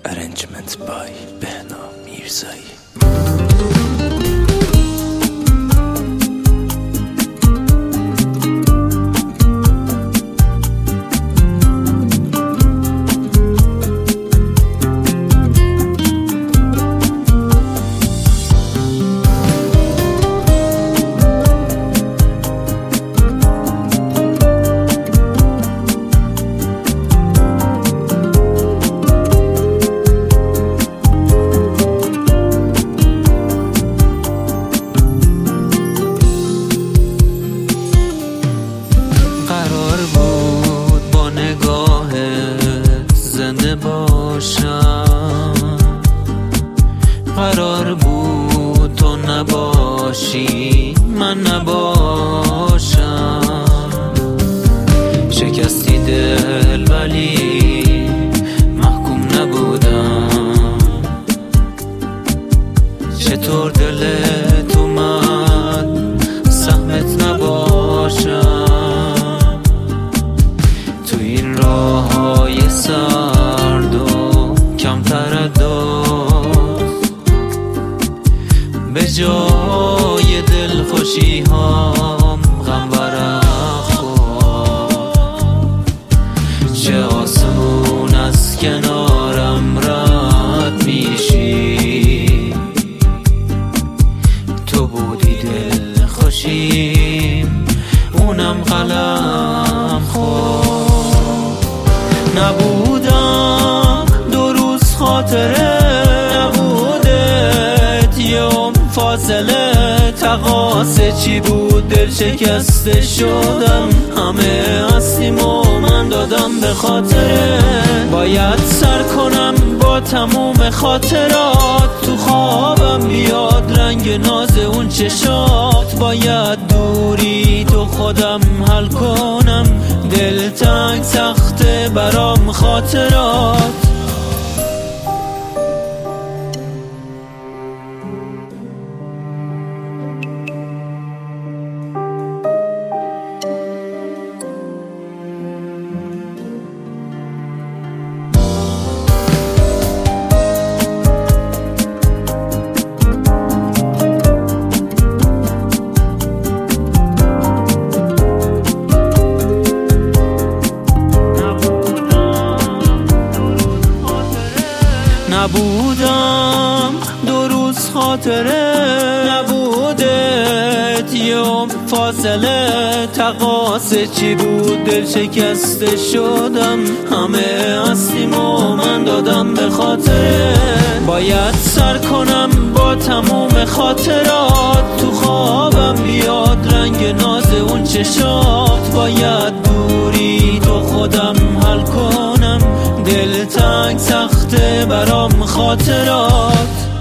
Arrangement by Behna Mirzai. قرار بود تو نباشی من نباشم، شکستی دل ولی محکوم نبودم. چطور دلت اومد سهمت نباشم تو این راههای سرد و کم تردد، به جای دلخوشی هام غم ورق خورد. چه آسون از کنارم رد میشی، تو بودی دلخوشیم اونم قلم خورد. نبودم 2 روز خاطره فاصله تقاصه چی بود، دل شکسته شدم. همه هستیم و من دادم به خاطره. باید سر کنم با تموم خاطرات، تو خوابم بیاد رنگ ناز اون چشات. باید دوری تو خودم حل کنم، دل تنگ سخته برام خاطرات. نبودم 2 روز خاطره نبودت، یوم فاصله تقاصه چی بود، دل شکسته شدم. همه هستیم و من دادم به خاطره. باید سر کنم با تموم خاطرات، تو خوابم بیاد رنگ ناز اون چشات. باید دوری تو خودم حل کنم، دل تنگ سخته برام خاطرات.